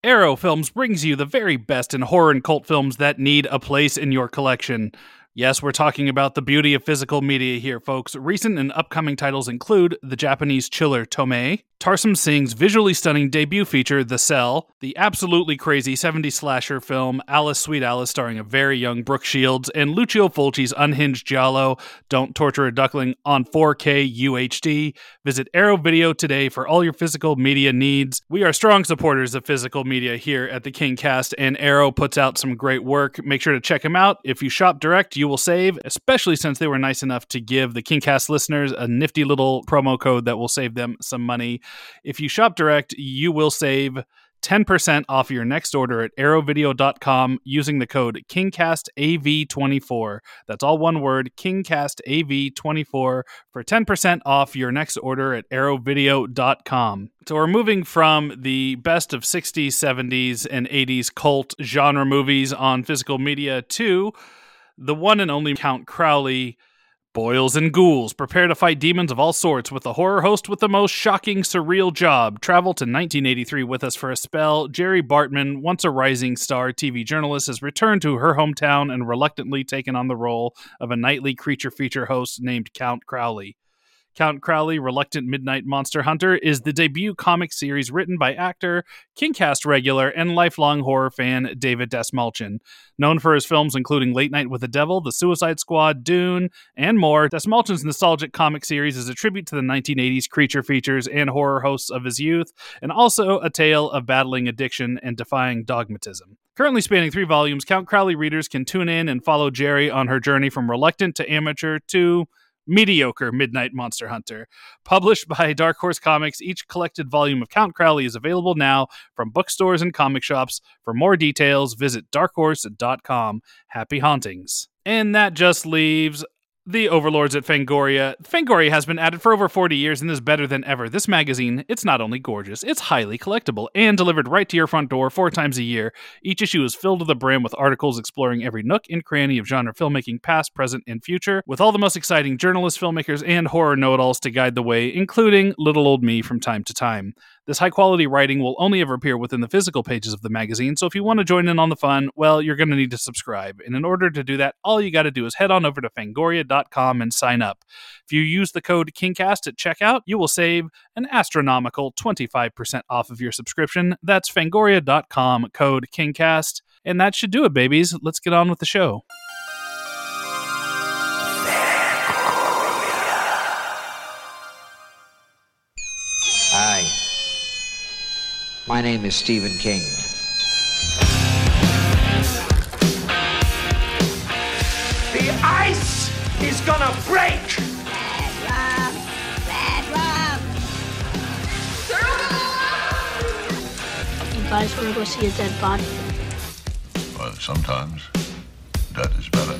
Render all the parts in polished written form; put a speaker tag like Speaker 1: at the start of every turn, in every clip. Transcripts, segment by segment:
Speaker 1: Arrow Films brings you the very best in horror and cult films that need a place in your collection. Yes, we're talking about the beauty of physical media here, folks. Recent and upcoming titles include the Japanese chiller Tomei, Tarsum Singh's visually stunning debut feature, The Cell, the absolutely crazy 70s slasher film Alice Sweet Alice starring a very young Brooke Shields, and Lucio Fulci's unhinged giallo, Don't Torture a Duckling, on 4K UHD. Visit Arrow Video today for all your physical media needs. We are strong supporters of physical media here at the KingCast, and Arrow puts out some great work. Make sure to check them out. If you shop direct, you will save, especially since they were nice enough to give the KingCast listeners a nifty little promo code that will save them some money. If you shop direct, you will save 10% off your next order at arrowvideo.com using the code KingCastAV24. That's all one word, KingCastAV24 for 10% off your next order at arrowvideo.com. So we're moving from the best of 60s, 70s, and 80s cult genre movies on physical media to the one and only Count Crowley. Boils and ghouls, prepare to fight demons of all sorts with the horror host with the most shocking, surreal job. Travel to 1983 with us for a spell. Jerry Bartman, once a rising star TV journalist, has returned to her hometown and reluctantly taken on the role of a nightly creature feature host named Count Crowley. Count Crowley, Reluctant Midnight Monster Hunter, is the debut comic series written by actor, KingCast regular, and lifelong horror fan David Dastmalchian. Known for his films including Late Night with the Devil, The Suicide Squad, Dune, and more, Dastmalchian's nostalgic comic series is a tribute to the 1980s creature features and horror hosts of his youth, and also a tale of battling addiction and defying dogmatism. Currently spanning 3 volumes, Count Crowley readers can tune in and follow Jerry on her journey from reluctant to amateur to mediocre Midnight Monster Hunter. Published by Dark Horse Comics, each collected volume of Count Crowley is available now from bookstores and comic shops. For more details, visit darkhorse.com. Happy hauntings. And that just leaves the overlords at Fangoria. Fangoria has been at it for over 40 years and is better than ever. This magazine, it's not only gorgeous, it's highly collectible and delivered right to your front door 4 times a year. Each issue is filled to the brim with articles exploring every nook and cranny of genre filmmaking, past, present, and future, with all the most exciting journalists, filmmakers, and horror know-it-alls to guide the way, including little old me from time to time. This high-quality writing will only ever appear within the physical pages of the magazine, so if you want to join in on the fun, well, you're going to need to subscribe. And in order to do that, all you got to do is head on over to Fangoria.com and sign up. If you use the code KingCast at checkout, you will save an astronomical 25% off of your subscription. That's Fangoria.com, code KingCast. And that should do it, babies. Let's get on with the show.
Speaker 2: Hi. My name is Stephen King.
Speaker 3: The ice is gonna break!
Speaker 4: Red rum! You guys wanna go see a dead body?
Speaker 5: Well, sometimes that is better.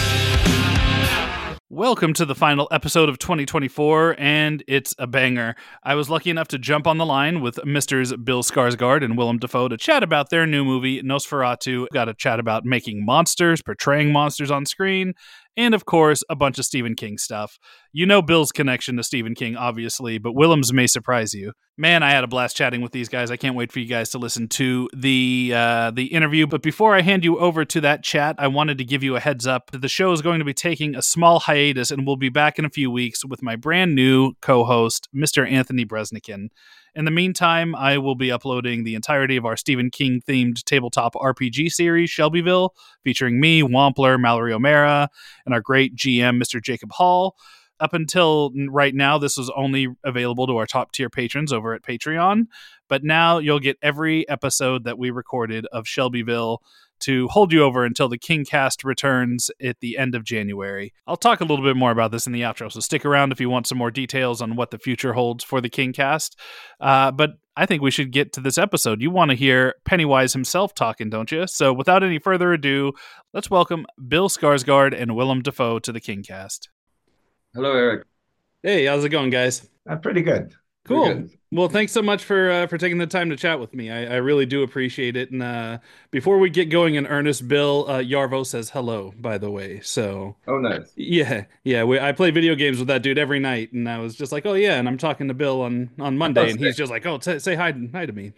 Speaker 1: Welcome to the final episode of 2024, and it's a banger. I was lucky enough to jump on the line with Misters Bill Skarsgård and Willem Dafoe to chat about their new movie, Nosferatu. Got to chat about making monsters, portraying monsters on screen, and of course, a bunch of Stephen King stuff. You know Bill's connection to Stephen King, obviously, but Willem's may surprise you. Man, I had a blast chatting with these guys. I can't wait for you guys to listen to the interview. But before I hand you over to that chat, I wanted to give you a heads up that the show is going to be taking a small hiatus, and we'll be back in a few weeks with my brand new co-host, Mr. Anthony Bresnikan. In the meantime, I will be uploading the entirety of our Stephen King-themed tabletop RPG series, Shelbyville, featuring me, Wampler, Mallory O'Mara, and our great GM, Mr. Jacob Hall. Up until right now, this was only available to our top-tier patrons over at Patreon, but now you'll get every episode that we recorded of Shelbyville to hold you over until the KingCast returns at the end of January. I'll talk a little bit more about this in the outro, so stick around if you want some more details on what the future holds for the KingCast. But I think we should get to this episode. You want to hear Pennywise himself talking, don't you? So without any further ado, let's welcome Bill Skarsgård and Willem Dafoe to the KingCast.
Speaker 6: Hello, Eric.
Speaker 1: Hey, how's it going, guys?
Speaker 6: Pretty good.
Speaker 1: Cool.
Speaker 6: Pretty good.
Speaker 1: Well, thanks so much for taking the time to chat with me. I really do appreciate it. And before we get going in earnest, Bill, Yarvo says hello, by the way. So,
Speaker 6: Oh, nice.
Speaker 1: yeah. I play video games with that dude every night, and I was just like, oh yeah, and I'm talking to Bill on Monday, and he's just like, oh, say hi to me. So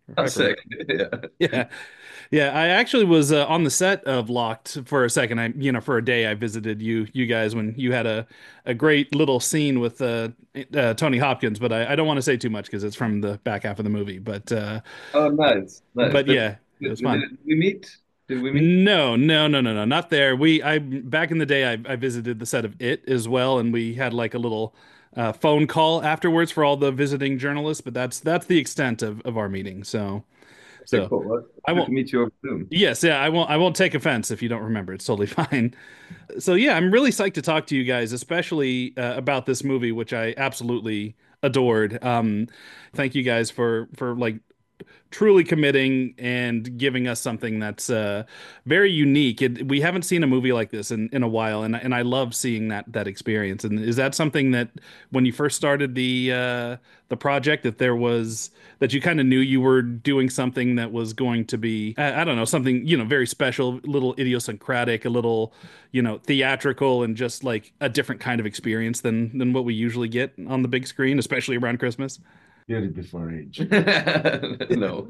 Speaker 6: I'm sick. Yeah.
Speaker 1: Yeah. Yeah, I actually was on the set of Locked for a second. For a day, I visited you guys when you had a great little scene with Tony Hopkins. But I don't want to say too much because it's from the back half of the movie.
Speaker 6: Oh, nice, nice.
Speaker 1: But yeah, it
Speaker 6: Did,
Speaker 1: was fun.
Speaker 6: did we meet? Did we meet?
Speaker 1: No, no, no, no, no, not there. I back in the day, I visited the set of It as well, and we had like a little phone call afterwards for all the visiting journalists. But that's the extent of our meeting.
Speaker 6: Okay,
Speaker 1: So
Speaker 6: cool. Well,
Speaker 1: I
Speaker 6: good to
Speaker 1: won't.
Speaker 6: meet you over Zoom.
Speaker 1: Yes, yeah, I won't take offense if you don't remember. It's totally fine. So yeah, I'm really psyched to talk to you guys, especially about this movie, which I absolutely adored. Thank you guys for like truly committing and giving us something that's very unique. We haven't seen a movie like this in a while, and I love seeing that experience. And is that something that when you first started the project that you kind of knew you were doing something that was going to be I don't know, something very special, a little idiosyncratic, a little theatrical, and just like a different kind of experience than what we usually get on the big screen, especially around Christmas?
Speaker 6: Beauty before age. No.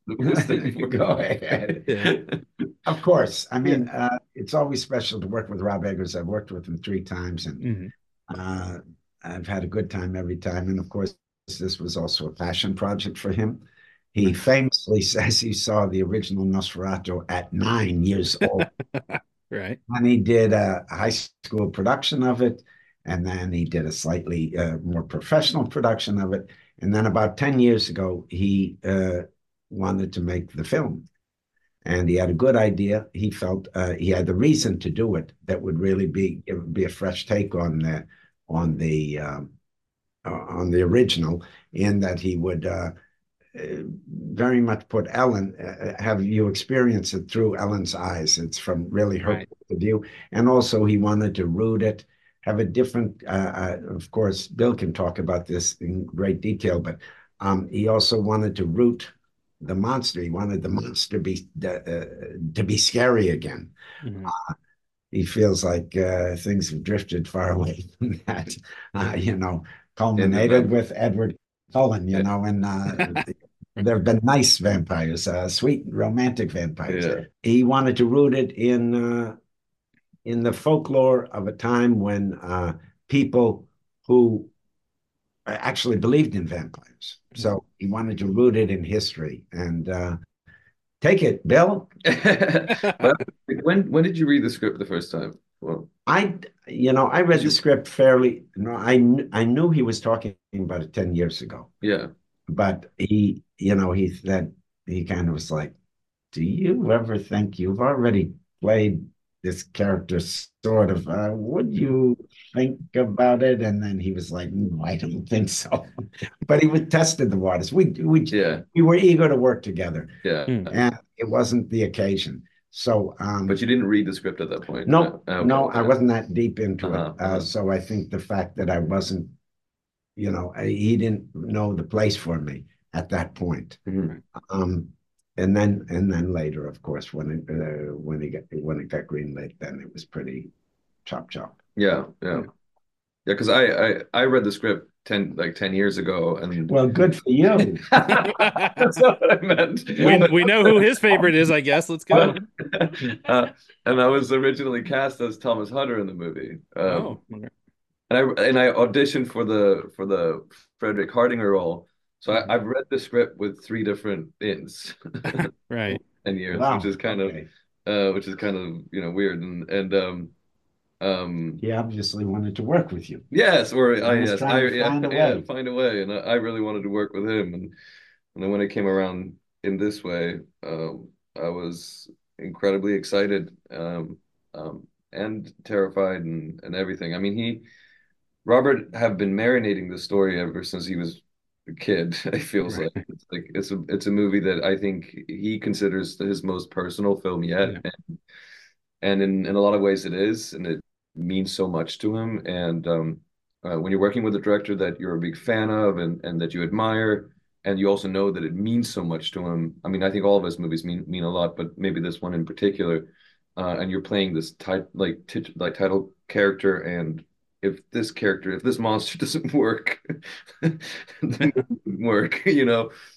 Speaker 6: Go ahead.
Speaker 1: Yeah.
Speaker 6: Of course. I mean, it's always special to work with Rob Eggers. I've worked with him 3 times, and
Speaker 1: Hmm.
Speaker 6: I've had a good time every time. And of course, this was also a passion project for him. He famously says he saw the original Nosferatu at 9 years old.
Speaker 1: Right.
Speaker 6: And he did a high school production of it, and then he did a slightly more professional production of it. And then about 10 years ago, he wanted to make the film. And he had a good idea. He felt he had the reason to do it that would really be a fresh take on the original, in that he would very much put Ellen, have you experience it through Ellen's eyes. It's from really her point of view. And also he wanted to root it, have a different, of course, Bill can talk about this in great detail, but he also wanted to root the monster. He wanted the monster to be scary again.
Speaker 1: Mhm.
Speaker 6: He feels like things have drifted far away from that, culminated with Edward Cullen, and there have been nice vampires, sweet romantic vampires.
Speaker 7: Yeah.
Speaker 6: He wanted to root it in the folklore of a time when people who actually believed in vampires. So he wanted to root it in history. And take it, Bill.
Speaker 7: But when did you read the script the first time? Well,
Speaker 6: I read the script fairly. I knew he was talking about it 10 years ago.
Speaker 7: yeah.
Speaker 6: But he said, he kind of was like, do you ever think you've already played this character sort of, would you think about it? And then he was like, no, I don't think so. But he would tested the waters. We were eager to work together.
Speaker 7: Yeah.
Speaker 6: And it wasn't the occasion. So,
Speaker 7: But you didn't read the script at that point?
Speaker 6: no,
Speaker 7: Okay.
Speaker 6: no, I wasn't that deep into
Speaker 7: Uh-huh.
Speaker 6: it. So I think the fact that I wasn't, he didn't know the place for me at that point.
Speaker 7: Mhm.
Speaker 6: And then later, of course, when it got greenlit, then it was pretty chop.
Speaker 7: Yeah. Because I read the script 10 years ago, and
Speaker 6: Well, good for you.
Speaker 7: that's not what I meant.
Speaker 1: We know who his favorite is, I guess. Let's go.
Speaker 7: And I was originally cast as Thomas Hutter in the movie.
Speaker 1: Oh, okay.
Speaker 7: And I auditioned for the Frederick Hardinger role. So I've read the script with 3 different ins
Speaker 1: Right.
Speaker 7: 10 years,
Speaker 6: Wow.
Speaker 7: which is kind of weird, and
Speaker 6: He obviously wanted to work with you.
Speaker 7: yes, or
Speaker 6: He was trying to find a way.
Speaker 7: find a way, and I really wanted to work with him, and then when it came around in this way, I was incredibly excited, and terrified, and everything. I mean, Robert have been marinating the story ever since he was a kid. It feels
Speaker 1: Right.
Speaker 7: like it's a movie that I think he considers his most personal film yet,
Speaker 1: Yeah.
Speaker 7: and in a lot of ways it is, and it means so much to him. And when you're working with a director that you're a big fan of and that you admire, and you also know that it means so much to him. I mean, I think all of his movies mean a lot, but maybe this one in particular. And you're playing this title character, and if this monster doesn't work, then it doesn't work,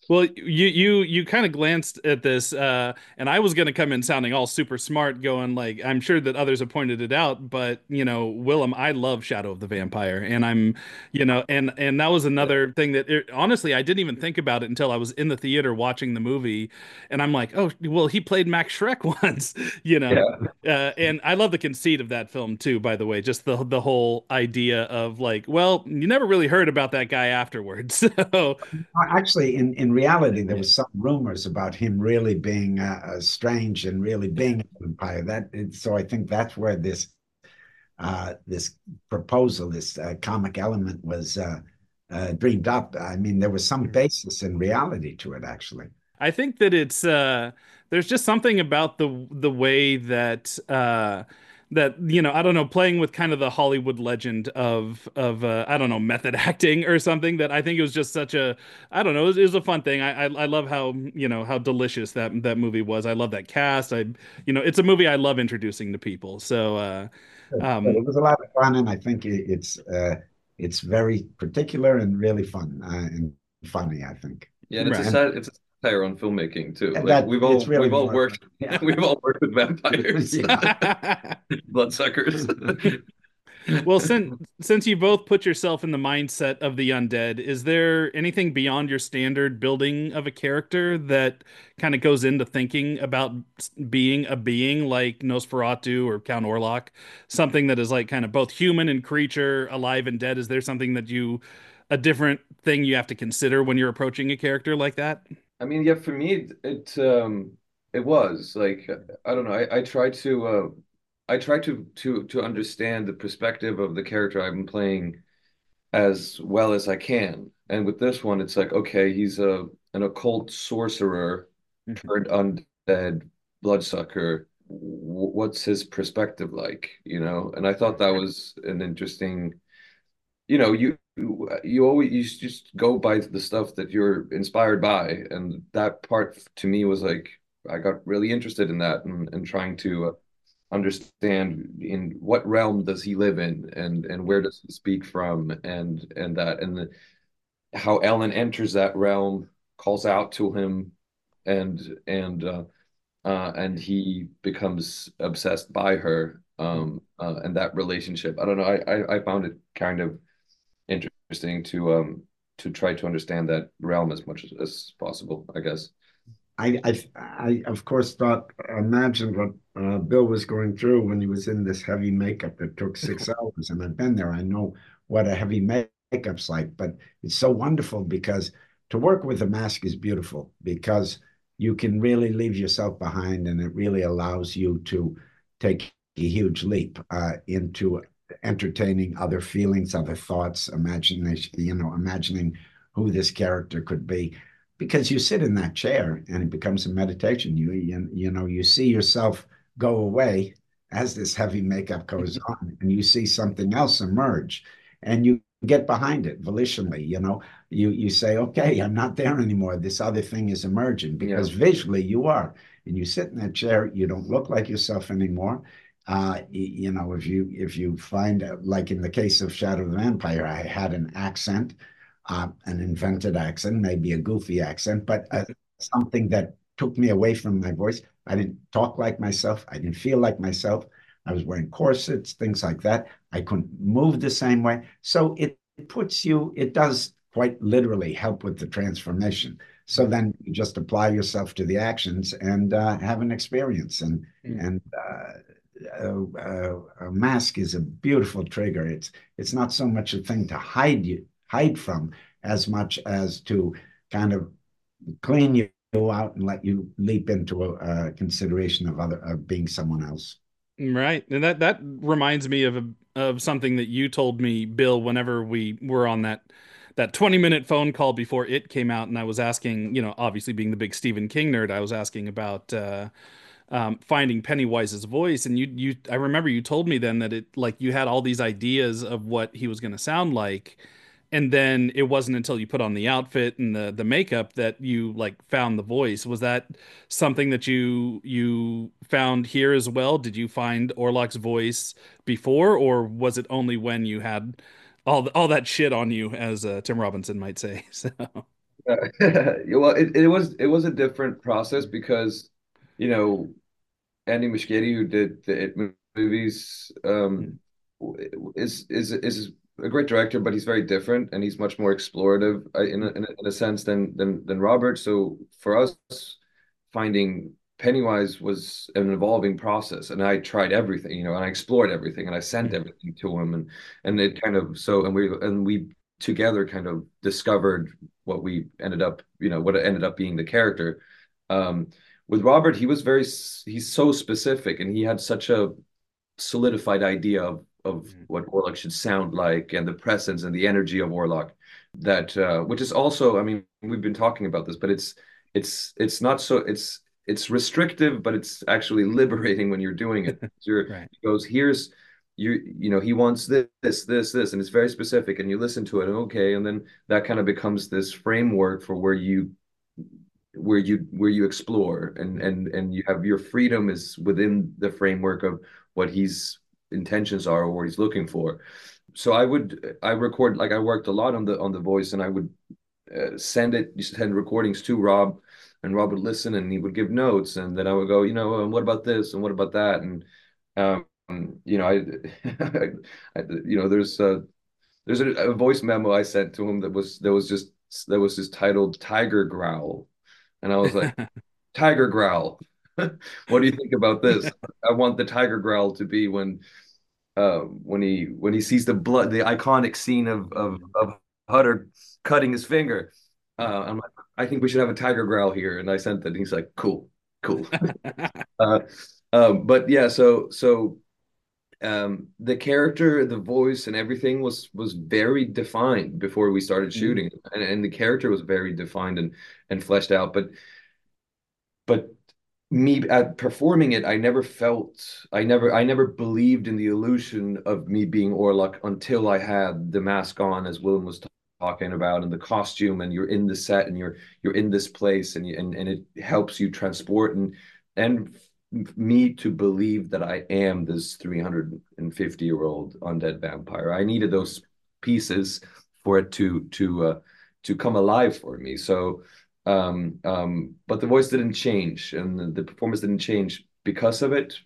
Speaker 1: Well, you kind of glanced at this, and I was going to come in sounding all super smart, going like, I'm sure that others have pointed it out, but Willem, I love Shadow of the Vampire, and and that was
Speaker 7: Yeah,
Speaker 1: another thing that honestly I didn't even think about it until I was in the theater watching the movie, and I'm like, oh, well, he played Max Shrek once, you know.
Speaker 7: yeah.
Speaker 1: And I love the conceit of that film too, by the way, just the whole idea of like, well, you never really heard about that guy afterwards, so.
Speaker 6: Actually, in reality, there was some rumors about him really being strange and really being a vampire. So I think that's where this proposal, this comic element was dreamed up. I mean, there was some basis in reality to it, actually.
Speaker 1: I think that it's there's just something about the way that I don't know, playing with kind of the Hollywood legend of I don't know, method acting or something, that I think it was just such a, I don't know, it was a fun thing. I love how, how delicious that movie was. I love that cast. It's a movie I love introducing to people. So
Speaker 6: But
Speaker 1: um
Speaker 6: it was a lot of fun, and I think it's very particular and really fun and funny, I think.
Speaker 7: Yeah, and
Speaker 1: right.
Speaker 7: it's a satire on filmmaking too.
Speaker 6: And
Speaker 7: Like
Speaker 6: that it's really
Speaker 7: we've all
Speaker 6: more.
Speaker 7: worked
Speaker 6: Yeah.
Speaker 7: we've all worked with vampires,
Speaker 6: Yeah.
Speaker 7: bloodsuckers.
Speaker 1: Well, since you both put yourself in the mindset of the undead, is there anything beyond your standard building of a character that kind of goes into thinking about being a being like Nosferatu or Count Orlok? Something that is like kind of both human and creature, alive and dead. Is there something a different thing you have to consider when you're approaching a character like that?
Speaker 7: I mean, yeah, for me, it was like I don't know. I try to understand the perspective of the character I'm playing as well as I can. And with this one, it's like, okay, he's a an occult sorcerer turned undead bloodsucker. What's his perspective like, you know? And I thought that was an interesting, you always you just go by the stuff that you're inspired by, and that part to me was like I got really interested in that and trying to understand in what realm does he live in and where does he speak from and that and how Ellen enters that realm, calls out to him, and and he becomes obsessed by her, and that relationship. I don't know. I found it kind of interesting to try to understand that realm as much as possible, I guess.
Speaker 6: I of course thought imagined what Bill was going through when he was in this heavy makeup that took 6 hours, and I've been there. I know what a heavy makeup's like, but it's so wonderful because to work with a mask is beautiful because you can really leave yourself behind, and it really allows you to take a huge leap into entertaining other feelings, other thoughts, imagination, imagining who this character could be because you sit in that chair and it becomes a meditation. You see yourself go away as this heavy makeup goes on, and you see something else emerge, and you get behind it volitionally. You say, "Okay, I'm not there anymore. This other thing is emerging,"
Speaker 7: Yeah.
Speaker 6: because visually you are, and you sit in that chair. You don't look like yourself anymore. If you find like in the case of Shadow of the Vampire, I had an accent, an invented accent, maybe a goofy accent, but something that took me away from my voice. I didn't talk like myself. I didn't feel like myself. I was wearing corsets, things like that. I couldn't move the same way. So it does quite literally help with the transformation. So then you just apply yourself to the actions and have an experience. A mask is a beautiful trigger. It's not so much a thing to hide from as much as to kind of clean you out and let you leap into a consideration of being someone else.
Speaker 1: Right. And that reminds me of something that you told me, Bill, whenever we were on that 20-minute phone call before it came out, and I was asking, obviously being the big Stephen King nerd, I was asking about finding Pennywise's voice, and I remember you told me then that it like you had all these ideas of what he was going to sound like, and then it wasn't until you put on the outfit and the makeup that you like found the voice. Was that something that you found here as well? Did you find Orlok's voice before, or was it only when you had all that shit on you, as Tim Robinson might say? So
Speaker 7: Well, it was a different process because, you know, Andy Muschietti, who did the It movies, is a great director, but he's very different and he's much more explorative in a sense than Robert. So for us, finding Pennywise was an evolving process, and I tried everything, and I explored everything, and I sent everything to him, and it kind of so, and we together kind of discovered what we ended up, what ended up being the character. Um, with Robert, he's so specific, and he had such a solidified idea of what Orlok should sound like and the presence and the energy of Orlok that which is also, I mean, we've been talking about this, but it's not so it's restrictive, but it's actually liberating when you're doing it.
Speaker 1: Right.
Speaker 7: He goes, here's he wants this, and it's very specific, and you listen to it, and okay, and then that kind of becomes this framework for where you explore, and you have your freedom is within the framework of what his intentions are or what he's looking for. So I record, like, I worked a lot on the voice, and I would send recordings to Rob, and Rob would listen and he would give notes, and then I would go, what about this and what about that, and um there's a voice memo I sent to him that was just titled Tiger Growl, and I was like, Tiger Growl. What do you think about this? I want the Tiger Growl to be when he sees the blood, the iconic scene of Hutter cutting his finger. I'm like, I think we should have a Tiger Growl here, and I sent it. And he's like, cool, cool. uh, but yeah, so the character, the voice, and everything was very defined before we started shooting, and the character was very defined and fleshed out. But me at performing it, I never believed in the illusion of me being Orlok until I had the mask on, as Willem was talking about, and the costume, and you're in the set, and you're in this place, and it helps you transport and me to believe that I am this 350-year-old undead vampire. I needed those pieces for it to come alive for me. So but the voice didn't change, and the performance didn't change because of it.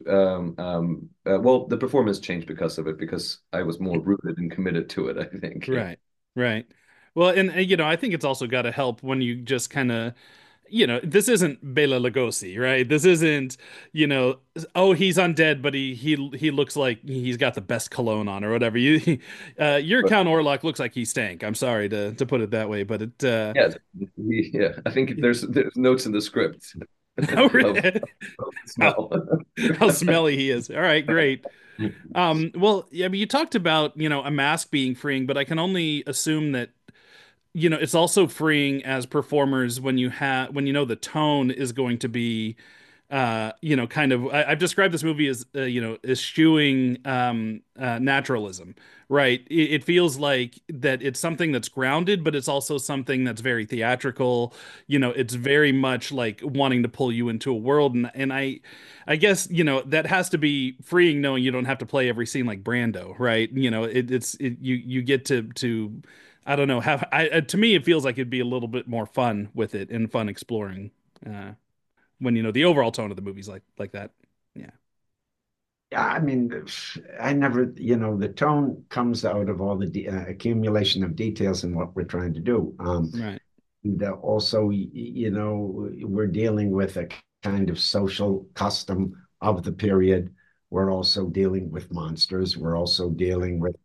Speaker 7: Well, the performance changed because of it, because I was more rooted and committed to it, I think.
Speaker 1: Right. Right. Well, and I think it's also got to help when you just kind of, this isn't Bela Lugosi, right? This isn't, oh, he's undead, but he looks like he's got the best cologne on or whatever. Your
Speaker 7: But
Speaker 1: Count Orlok looks like he stank. I'm sorry to put it that way, but it
Speaker 7: yeah, yeah, I think there's notes in the script
Speaker 1: how,
Speaker 7: of smell.
Speaker 1: how smelly he is. All right, great. Well, yeah, but you talked about, a mask being freeing, but I can only assume that it's also freeing as performers when when the tone is going to be kind of, I've described this movie as eschewing naturalism, right? It feels like that it's something that's grounded, but it's also something that's very theatrical. It's very much like wanting to pull you into a world, and I guess that has to be freeing, knowing you don't have to play every scene like Brando, right? You get to I don't know, to me it feels like it'd be a little bit more fun with it and fun exploring. When the overall tone of the movie's like that. Yeah.
Speaker 6: Yeah, I mean, I never, the tone comes out of all the accumulation of details in what we're trying to do.
Speaker 1: Right.
Speaker 6: And also, we're dealing with a kind of social custom of the period. We're also dealing with monsters. We're also dealing with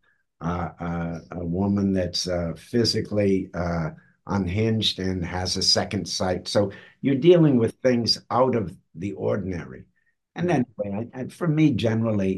Speaker 6: a woman that's physically unhinged and has a second sight. So you're dealing with things out of the ordinary. And anyway, for me, generally,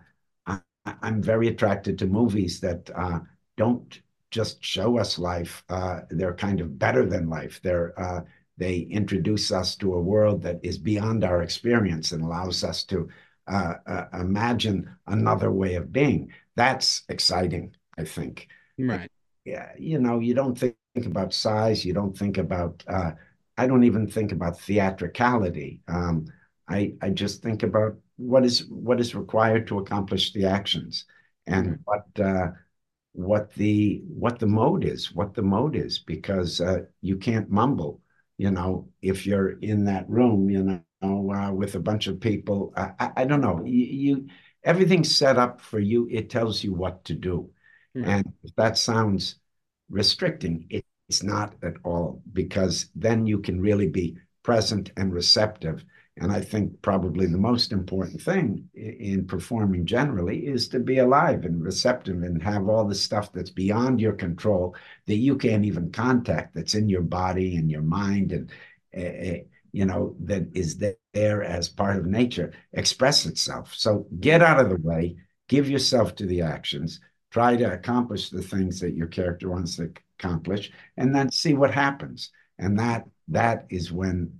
Speaker 6: I'm very attracted to movies that don't just show us life. They're kind of better than life. They introduce us to a world that is beyond our experience and allows us to imagine another way of being. That's exciting, I think.
Speaker 1: Right.
Speaker 6: Yeah, you don't think about size. You don't think about. I don't even think about theatricality. I just think about what is required to accomplish the actions, and what the mode is, because you can't mumble, if you're in that room, with a bunch of people. I don't know. Everything's set up for you. It tells you what to do. And if that sounds restricting, it's not at all, because then you can really be present and receptive. And I think probably the most important thing in performing generally is to be alive and receptive and have all the stuff that's beyond your control, that you can't even contact, that's in your body and your mind, and that is there as part of nature, express itself. So get out of the way, give yourself to the actions, try to accomplish the things that your character wants to accomplish, and then see what happens. And that is when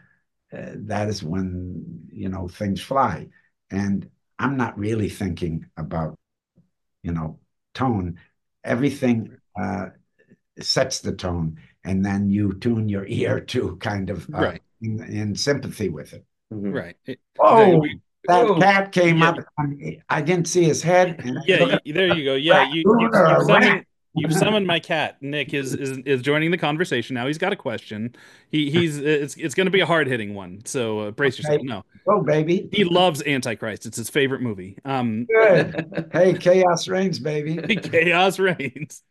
Speaker 6: things fly. And I'm not really thinking about tone. Everything sets the tone, and then you tune your ear to kind of
Speaker 1: right
Speaker 6: in sympathy with it.
Speaker 1: Right.
Speaker 6: That cat came up. I didn't see his head.
Speaker 1: There you go. You've summoned my cat. Nick is joining the conversation now. He's got a question. It's going to be a hard hitting one. So brace yourself. No,
Speaker 6: baby.
Speaker 1: He loves Antichrist. It's his favorite movie.
Speaker 6: Good. Hey, chaos reigns, baby.
Speaker 1: Chaos reigns.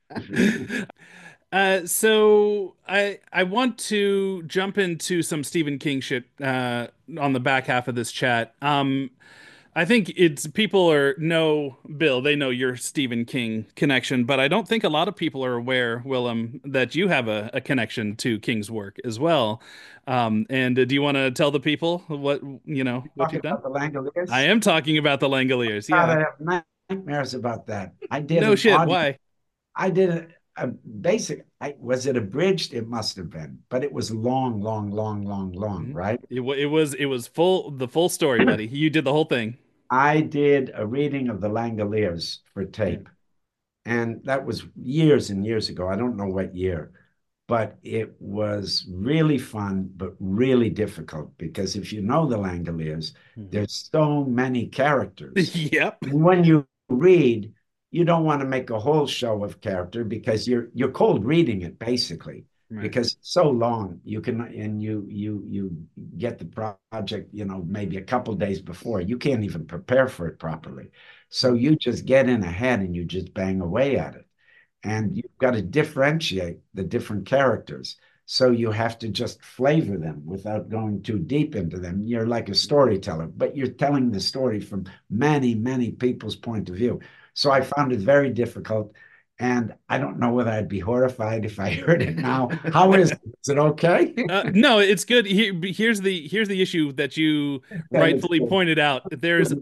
Speaker 1: So I want to jump into some Stephen King shit on the back half of this chat. I think people know Bill, they know your Stephen King connection, but I don't think a lot of people are aware, Willem, that you have a connection to King's work as well. And do you want to tell the people what you've done?
Speaker 6: The Langoliers?
Speaker 1: I am talking about the Langoliers.
Speaker 6: Yeah, I have nightmares about that. I did.
Speaker 1: No shit. Why?
Speaker 6: I did a basic. Was it abridged? It must have been, but it was long, right?
Speaker 1: It was the full story, buddy. You did the whole thing.
Speaker 6: I did a reading of the Langoliers for tape, and that was years and years ago. I don't know what year, but it was really fun, but really difficult, because if you know the Langoliers, there's so many characters.
Speaker 1: Yep.
Speaker 6: And when you read, you don't want to make a whole show of character, because you're cold reading it, basically, because it's so long. You get the project, maybe a couple days before. You can't even prepare for it properly. So you just get in ahead and you just bang away at it. And you've got to differentiate the different characters. So you have to just flavor them without going too deep into them. You're like a storyteller, but you're telling the story from many, many people's point of view. So I found it very difficult, and I don't know whether I'd be horrified if I heard it now. How is it? Is it okay?
Speaker 1: No, it's good. Here's the issue that you rightfully pointed out. There's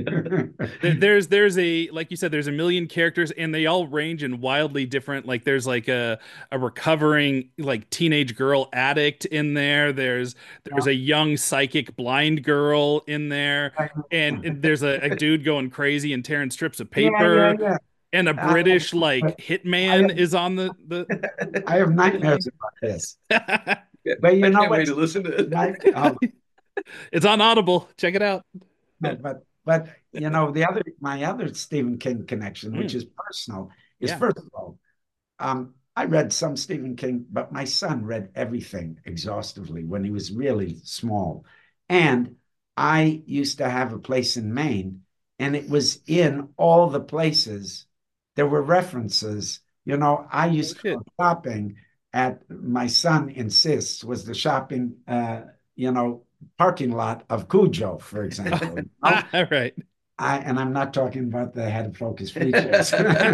Speaker 1: a, like you said, there's a million characters, and they all range in wildly different. Like there's like a recovering like teenage girl addict in there. There's a young psychic blind girl in there, and there's a dude going crazy and tearing strips of paper.
Speaker 6: Yeah.
Speaker 1: And a British hitman is on the.
Speaker 6: I have nightmares about this.
Speaker 7: But
Speaker 6: you know
Speaker 7: what? Wait to listen to it.
Speaker 1: It's on Audible. Check it out.
Speaker 6: But my other Stephen King connection, which is personal, is first of all, I read some Stephen King, but my son read everything exhaustively when he was really small, and I used to have a place in Maine, and it was in all the places. There were references. I used to go shopping at, my son insists, was the shopping, parking lot of Cujo, for example.
Speaker 1: Right.
Speaker 6: And I'm not talking about the head focus features.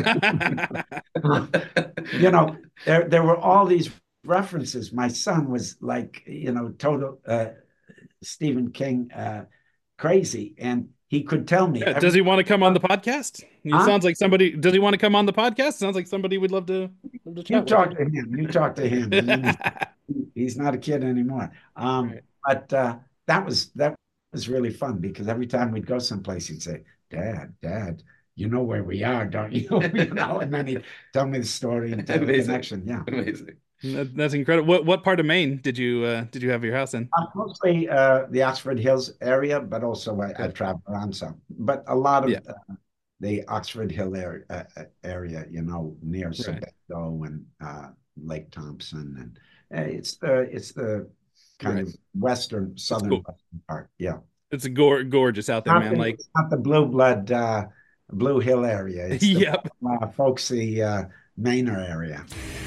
Speaker 6: There were all these references. My son was like, total Stephen King crazy, and he could tell me.
Speaker 1: Does he want to come on the podcast? Sounds like somebody. Does he want to come on the podcast? Sounds like somebody would love to chat.
Speaker 6: You talk to him. You talk to him. He's not a kid anymore.
Speaker 1: Right.
Speaker 6: But that was really fun, because every time we'd go someplace, he'd say, "Dad, you know where we are, don't you?" And then he'd tell me the story and tell me the connection. Yeah,
Speaker 7: amazing.
Speaker 1: That's incredible. What part of Maine did you have your house in?
Speaker 6: Mostly the Oxford Hills area, but also I traveled around some. But a lot of the Oxford Hill area, near
Speaker 8: Right.
Speaker 6: Sebago and Lake Thompson, and it's the kind
Speaker 8: Right.
Speaker 6: of western, southern
Speaker 8: cool.
Speaker 6: western part. Yeah,
Speaker 8: It's gorgeous out there, man. Like,
Speaker 6: it's not the blue blood, Blue Hill area. It's the
Speaker 8: yep.
Speaker 6: folksy Manor area.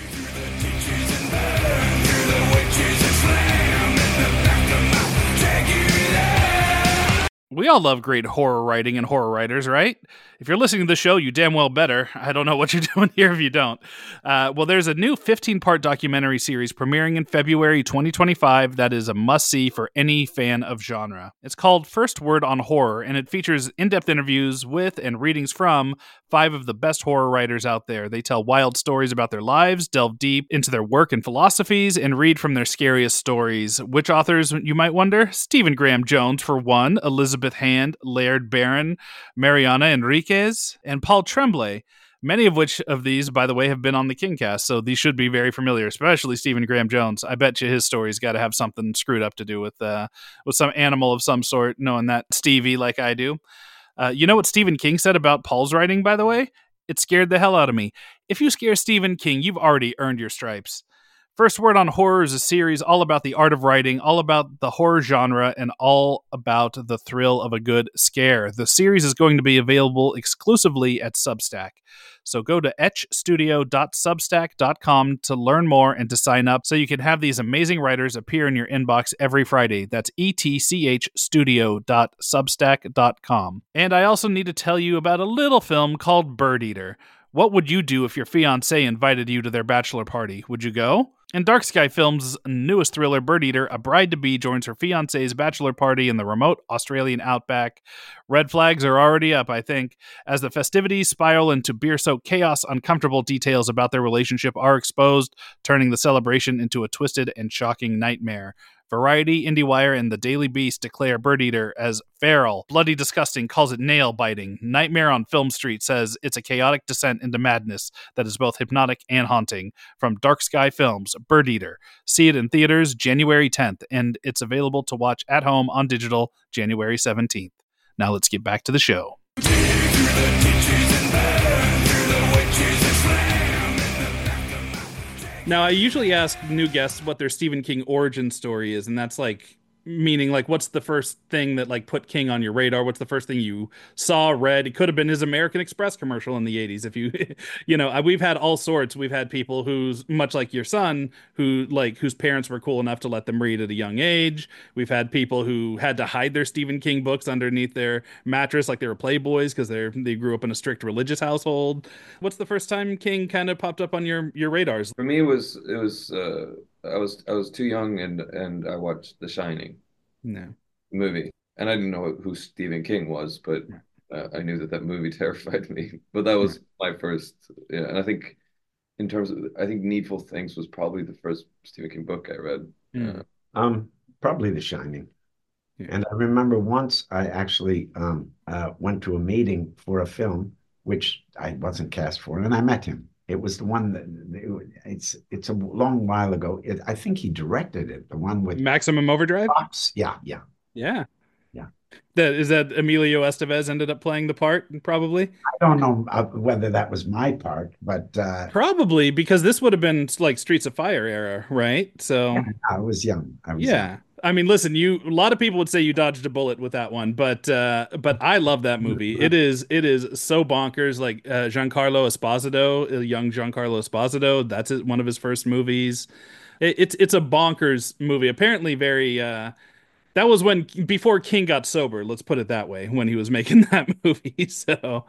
Speaker 1: We all love great horror writing and horror writers, right? If you're listening to the show, you damn well better. I don't know what you're doing here if you don't. Well, there's a new 15-part documentary series premiering in February 2025 that is a must-see for any fan of genre. It's called First Word on Horror, and it features in-depth interviews with and readings from 5 of the best horror writers out there. They tell wild stories about their lives, delve deep into their work and philosophies, and read from their scariest stories. Which authors, you might wonder? Stephen Graham Jones, for one, Elizabeth Hand, Laird Barron, Mariana Enriquez, and Paul Tremblay. Many of which of these, by the way, have been on the Kingcast, so these should be very familiar, especially Stephen Graham Jones. I bet you his story's got to have something screwed up to do with some animal of some sort, knowing that Stevie like I do. You know what Stephen King said about Paul's writing, by the way? It scared the hell out of me. If you scare Stephen King, you've already earned your stripes. First Word on Horror is a series all about the art of writing, all about the horror genre, and all about the thrill of a good scare. The series is going to be available exclusively at Substack. So go to etchstudio.substack.com to learn more and to sign up so you can have these amazing writers appear in your inbox every Friday. That's etchstudio.substack.com. And I also need to tell you about a little film called Bird Eater. What would you do if your fiancé invited you to their bachelor party? Would you go? In Dark Sky Films' newest thriller, Bird Eater, a bride-to-be joins her fiancé's bachelor party in the remote Australian outback. Red flags are already up, I think. As the festivities spiral into beer-soaked chaos, uncomfortable details about their relationship are exposed, turning the celebration into a twisted and shocking nightmare. Variety, IndieWire, and The Daily Beast declare Bird Eater as feral. Bloody Disgusting calls it nail-biting. Nightmare on Film Street says it's a chaotic descent into madness that is both hypnotic and haunting. From Dark Sky Films, Bird Eater. See it in theaters January 10th, and it's available to watch at home on digital January 17th. Now let's get back to the show.
Speaker 8: Now, I usually ask new guests what their Stephen King origin story is, and that's like, meaning like, what's the first thing that like put King on your radar? What's the first thing you saw, read? It could have been his American Express commercial in the 80s. If you, we've had all sorts. We've had people who's much like your son, whose parents were cool enough to let them read at a young age. We've had people who had to hide their Stephen King books underneath their mattress, like they were playboys because they grew up in a strict religious household. What's the first time King kind of popped up on your radars?
Speaker 7: For me, it was I was too young and I watched The Shining movie, and I didn't know who Stephen King was, but I knew that movie terrified me. But that was my first, and I think in terms of, I think Needful Things was probably the first Stephen King book I read.
Speaker 6: Probably The Shining. And I remember once I actually went to a meeting for a film which I wasn't cast for, and I met him. It was the one that it's a long while ago. I think he directed it. The one with
Speaker 8: Maximum Overdrive.
Speaker 6: Fox. Yeah.
Speaker 8: Is that Emilio Estevez ended up playing the part? Probably.
Speaker 6: I don't know whether that was my part, but
Speaker 8: probably, because this would have been like Streets of Fire era, right? So
Speaker 6: I was young.
Speaker 8: Young. I mean, listen, a lot of people would say you dodged a bullet with that one, but I love that movie. It is so bonkers. Like Giancarlo Esposito, young Giancarlo Esposito, that's one of his first movies. It's a bonkers movie. Apparently very that was before King got sober, let's put it that way, when he was making that movie. So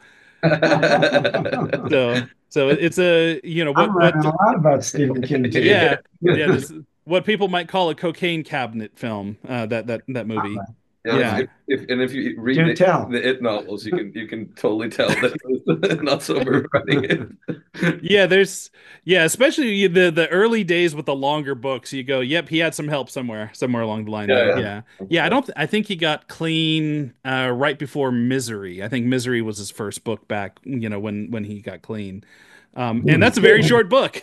Speaker 8: it's a,
Speaker 6: I'm learning a lot about Stephen King.
Speaker 8: Yeah. What people might call a cocaine cabinet film, that movie.
Speaker 7: If you read the It novels, you can totally tell that it was not sober writing it.
Speaker 8: Especially the early days with the longer books. You go, yep, he had some help somewhere along the line. I think he got clean right before Misery. I think Misery was his first book back, when he got clean. And that's a very short book.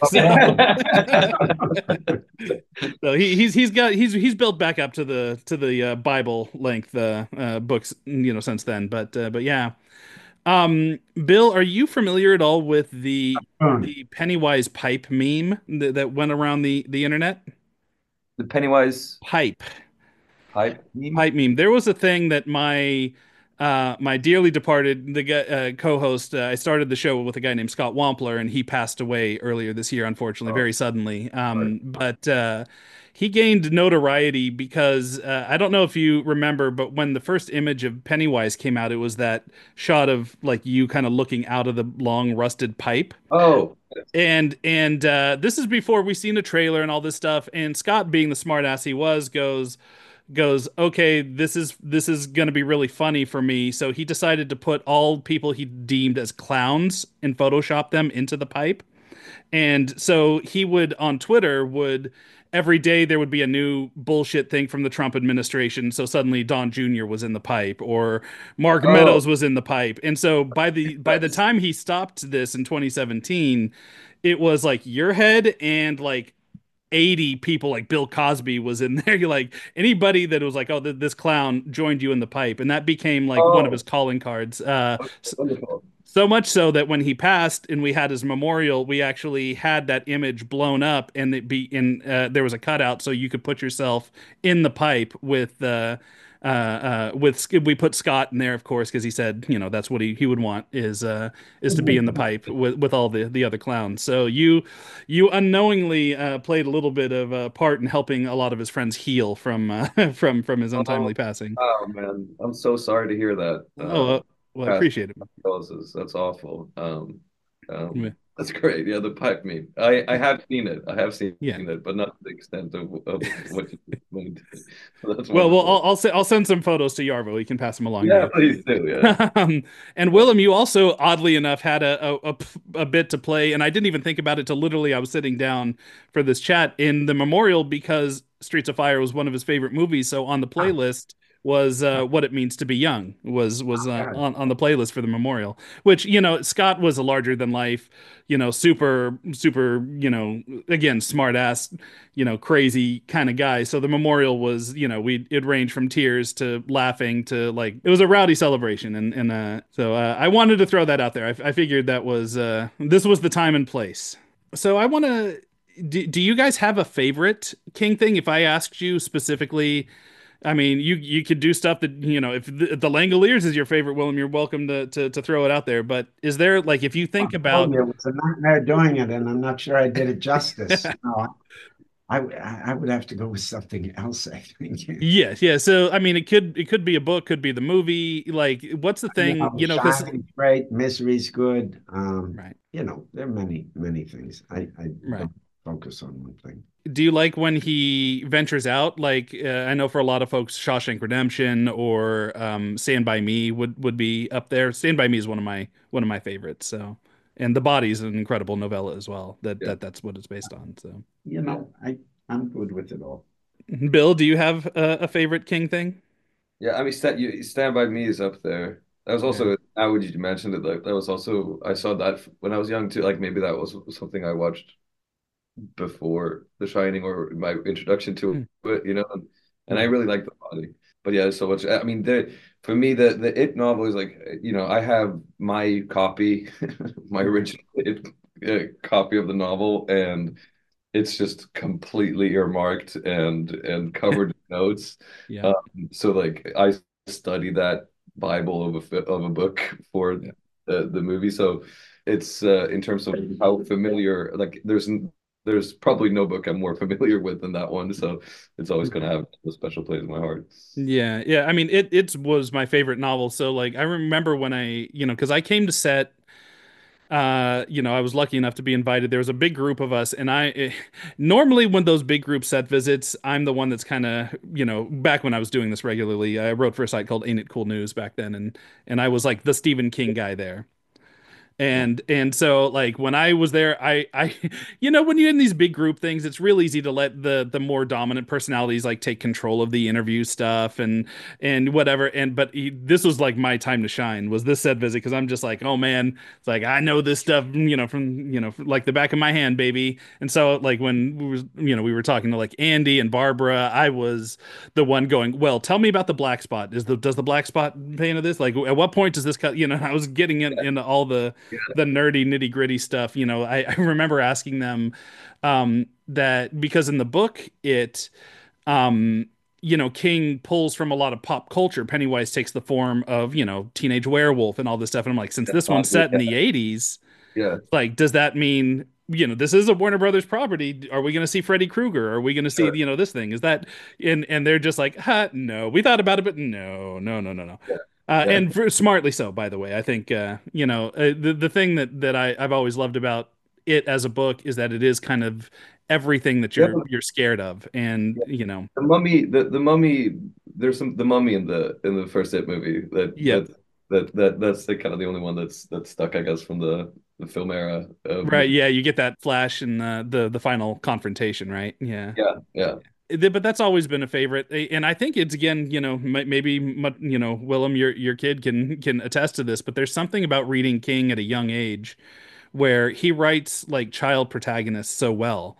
Speaker 8: So he's built back up to the Bible length books, since then. But yeah, Bill, are you familiar at all with
Speaker 6: Fun.
Speaker 8: the Pennywise pipe meme that went around the internet?
Speaker 7: The Pennywise
Speaker 8: Pipe.
Speaker 7: hype meme.
Speaker 8: Pipe meme. There was a thing that my dearly departed the co-host. I started the show with a guy named Scott Wampler, and he passed away earlier this year, unfortunately,
Speaker 7: Oh,
Speaker 8: very suddenly.
Speaker 7: sorry.
Speaker 8: But he gained notoriety because I don't know if you remember, but when the first image of Pennywise came out, it was that shot of like you kind of looking out of the long rusted pipe.
Speaker 7: Oh,
Speaker 8: And this is before we seen a trailer and all this stuff. And Scott, being the smartass he was, goes, okay, this is going to be really funny for me. So he decided to put all people he deemed as clowns and Photoshop them into the pipe. And so he would on Twitter would every day there would be a new bullshit thing from the Trump administration. So suddenly Don Jr. was in the pipe or Mark
Speaker 7: oh,
Speaker 8: Meadows was in the pipe. And so by the time he stopped this in 2017, it was like your head and like 80 people like Bill Cosby was in there. You're like anybody that was like, oh, this clown joined you in the pipe, and that became like one of his
Speaker 7: oh,
Speaker 8: calling cards.
Speaker 7: wonderful.
Speaker 8: So much so that when he passed and we had his memorial, we actually had that image blown up, and there was a cutout so you could put yourself in the pipe with we put Scott in there, of course, because he said, that's what he would want is to be in the pipe with all the other clowns. So you unknowingly played a little bit of a part in helping a lot of his friends heal from from his
Speaker 7: Oh,
Speaker 8: untimely passing.
Speaker 7: oh man, I'm so sorry to hear that.
Speaker 8: Oh, well, I
Speaker 7: Past
Speaker 8: appreciate it.
Speaker 7: condolences. That's awful.
Speaker 8: Yeah.
Speaker 7: That's great. Yeah, the pipe meme. I have seen it. I have seen
Speaker 8: Yeah.
Speaker 7: it, but not to the extent of what you explained. That's
Speaker 8: Well,
Speaker 7: wonderful.
Speaker 8: I'll send some photos to Yarvo. He can pass them along to
Speaker 7: Yeah,
Speaker 8: you.
Speaker 7: please do. Yeah.
Speaker 8: And Willem, you also oddly enough had a bit to play, and I didn't even think about it till literally I was sitting down for this chat in the memorial because Streets of Fire was one of his favorite movies. So on the
Speaker 6: Oh,
Speaker 8: playlist was What It Means to Be Young was
Speaker 6: God.
Speaker 8: on the playlist for the memorial, which Scott was a larger than life, super again smart ass, crazy kind of guy. So the memorial was, it ranged from tears to laughing to like it was a rowdy celebration, and I wanted to throw that out there. I figured that was this was the time and place. So I want to. Do you guys have a favorite King thing? If I asked you specifically, I mean, you could do stuff that if the Langoliers is your favorite, Willem, you're welcome to throw it out there. But is there like if you
Speaker 6: I
Speaker 8: think
Speaker 6: told
Speaker 8: about
Speaker 6: you it was a nightmare doing it, and I'm not sure I did it justice. No, I would have to go with something else, I think.
Speaker 8: yes, yeah. So I mean, it could be a book, could be the movie. Like, what's the thing? Because
Speaker 6: Shining's great, Misery's good.
Speaker 8: right,
Speaker 6: There are many things. I
Speaker 8: right.
Speaker 6: don't focus on one thing.
Speaker 8: Do you like when he ventures out? Like, I know for a lot of folks, Shawshank Redemption or Stand by Me would be up there. Stand by Me is one of my favorites. So, and The Body is an incredible novella as well.
Speaker 7: Yeah.
Speaker 8: That's what it's based on. So,
Speaker 6: I'm good with it all.
Speaker 8: Bill, do you have a favorite King thing?
Speaker 7: Yeah, I mean, Stand By Me is up there. That was
Speaker 8: Yeah.
Speaker 7: also now when you mentioned it, like that was also I saw that when I was young too. Like maybe that was something I watched before The Shining or my introduction to
Speaker 8: Hmm.
Speaker 7: it, and I
Speaker 8: Yeah.
Speaker 7: really like The Body. But yeah, so much. I mean, for me, the It novel is like, I have my copy, my original copy of the novel, and it's just completely earmarked and covered in notes.
Speaker 8: Yeah.
Speaker 7: Um, so like I study that Bible of a book for
Speaker 8: Yeah.
Speaker 7: the movie. So it's in terms of how familiar, like there's probably no book I'm more familiar with than that one. So it's always going to have a special place in my heart.
Speaker 8: Yeah, yeah. I mean, it was my favorite novel. So like, I remember when because I came to set. I was lucky enough to be invited. There was a big group of us, and normally when those big group set visits, I'm the one that's kind of, back when I was doing this regularly, I wrote for a site called Ain't It Cool News back then, and I was like the Stephen King guy there. And so like when I was there, I when you're in these big group things, it's real easy to let the more dominant personalities like take control of the interview stuff and whatever. This was like my time to shine, was this set visit, because I'm just like, oh man, it's like I know this stuff, from like the back of my hand, baby. And so like when we were talking to like Andy and Barbara, I was the one going, well, tell me about the black spot. Does the black spot play into this? Like at what point does this cut? I was getting into all the nerdy nitty gritty stuff. I remember asking them that because in the book um, King pulls from a lot of pop culture. Pennywise takes the form of, teenage werewolf and all this stuff. And I'm like, since this one's set in the 80s,
Speaker 7: Yeah.
Speaker 8: like, does that mean, this is a Warner Brothers property? Are we going to see Freddy Krueger? Are we going to see, this thing? Is that, and they're just like, no, we thought about it, but no, no, no, no, no. And smartly so, by the way. I think, the thing that I've always loved about it as a book is that it is kind of everything that you're scared of. And,
Speaker 7: The Mummy, the Mummy, there's the Mummy in the first It movie that's the kind of the only one that's stuck, I guess, from the film era.
Speaker 8: Right. Yeah. You get that flash in the final confrontation, right? Yeah.
Speaker 7: Yeah.
Speaker 8: But that's always been a favorite, and I think it's, again, maybe Willem, your kid can attest to this, but there's something about reading King at a young age where he writes like child protagonists so well,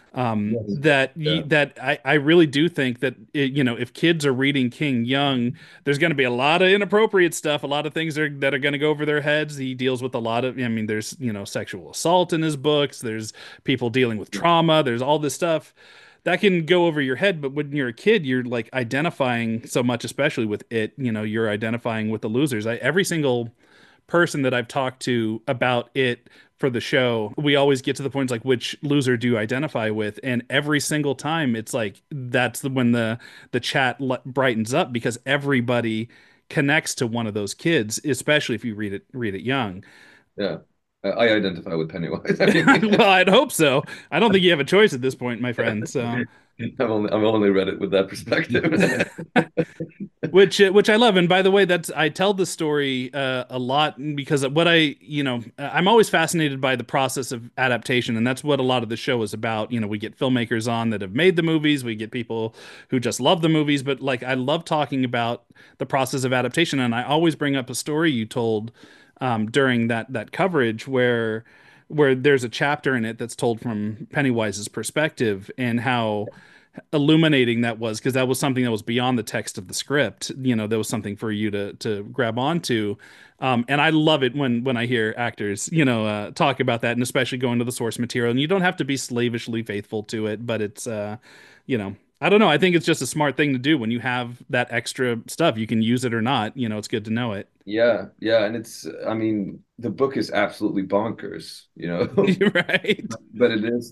Speaker 8: that I really do think that if kids are reading King young, there's going to be a lot of inappropriate stuff, a lot of things that are going to go over their heads. He deals with a lot of, there's sexual assault in his books, there's people dealing with trauma, there's all this stuff that can go over your head. But when you're a kid, you're like identifying so much, especially with it, you're identifying with the losers. Every single person that I've talked to about it for the show, we always get to the points like, which loser do you identify with? And every single time it's like, that's when the chat brightens up, because everybody connects to one of those kids, especially if you read it young.
Speaker 7: Yeah. I identify with Pennywise.
Speaker 8: Well, I'd hope so. I don't think you have a choice at this point, my friend. So
Speaker 7: I've only read it with that perspective.
Speaker 8: which I love. And by the way, I tell the story a lot because what I'm always fascinated by the process of adaptation, and that's what a lot of the show is about. We get filmmakers on that have made the movies, we get people who just love the movies, but like I love talking about the process of adaptation, and I always bring up a story you told during that coverage where there's a chapter in it that's told from Pennywise's perspective, and how illuminating that was, because that was something that was beyond the text of the script. There was something for you to grab onto. And I love it when I hear actors, talk about that, and especially going to the source material. And you don't have to be slavishly faithful to it, but it's, I don't know. I think it's just a smart thing to do when you have that extra stuff. You can use it or not. It's good to know it.
Speaker 7: Yeah. And the book is absolutely bonkers,
Speaker 8: Right.
Speaker 7: But it is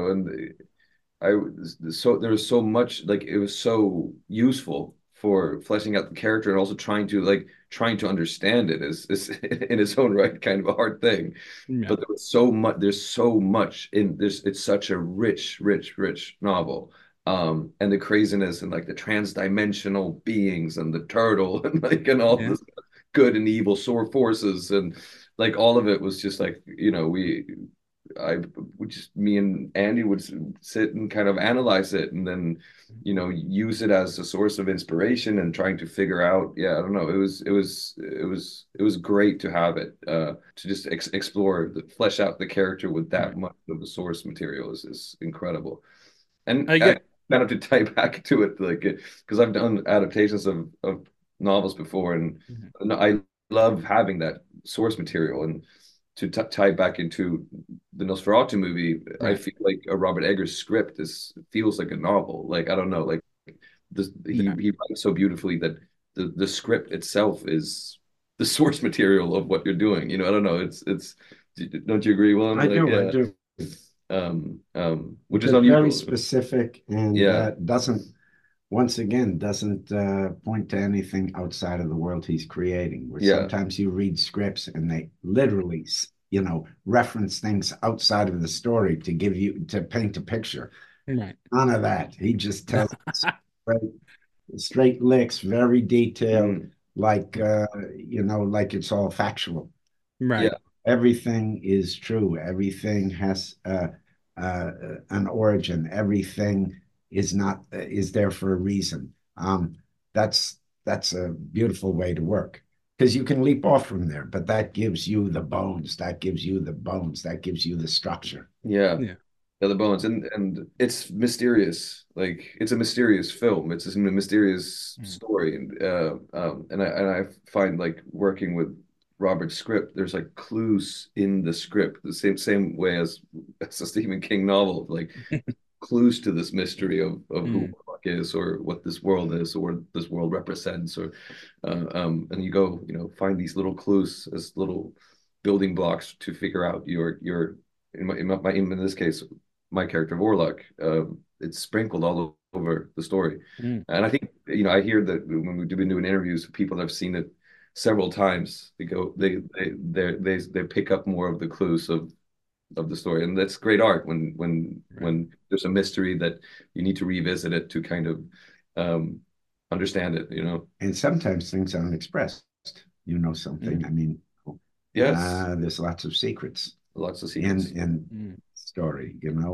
Speaker 7: there was so much, like, it was so useful for fleshing out the character, and also trying to understand it is in its own right kind of a hard thing. Yeah. But there's so much in this. It's such a rich novel. And the craziness, and like the trans-dimensional beings, and the turtle, and all this good and evil sword forces, and like all of it was just like, me and Andy would sit and kind of analyze it, and then use it as a source of inspiration, and trying to figure out, I don't know, it was great to have it, to just explore, flesh out the character with that much of the source material is incredible. And I kind of to tie back to it, like, because I've done adaptations of novels before, and I love having that source material, and to tie back into the Nosferatu movie, right. I feel like a Robert Eggers script feels like a novel. Like, I don't know, like he writes so beautifully that the script itself is the source material of what you're doing. I don't know. It's don't you agree, Willem?
Speaker 6: I do.
Speaker 7: Which
Speaker 6: is
Speaker 7: unusual.
Speaker 6: Very specific, and doesn't point to anything outside of the world he's creating. Where sometimes you read scripts and they literally, reference things outside of the story to paint a picture.
Speaker 8: Right.
Speaker 6: None of that. He just tells straight licks, very detailed, like it's all factual.
Speaker 8: Right.
Speaker 6: everything is true. Everything has an origin. Everything is there for a reason. That's that's a beautiful way to work because you can leap off from there, but that gives you the bones. That gives you the bones. That gives you the structure.
Speaker 7: Yeah.
Speaker 8: Yeah.
Speaker 7: Yeah, the bones, and it's mysterious. Like it's a mysterious film. It's a mysterious story, and I find like working with Robert's script. There's like clues in the script, the same way as a Stephen King novel. Like clues to this mystery of who Warlock is, or what this world is, or what this world represents, or and you go, find these little clues as little building blocks to figure out your in this case my character of Warlock. It's sprinkled all over the story, and I think I hear that when we've been doing interviews, people that have seen it several times, they pick up more of the clues of the story, and that's great art when there's a mystery that you need to revisit it to kind of understand it.
Speaker 6: And sometimes things aren't expressed. Something. I mean,
Speaker 7: yes,
Speaker 6: there's lots of secrets.
Speaker 7: Lots of secrets
Speaker 6: in story.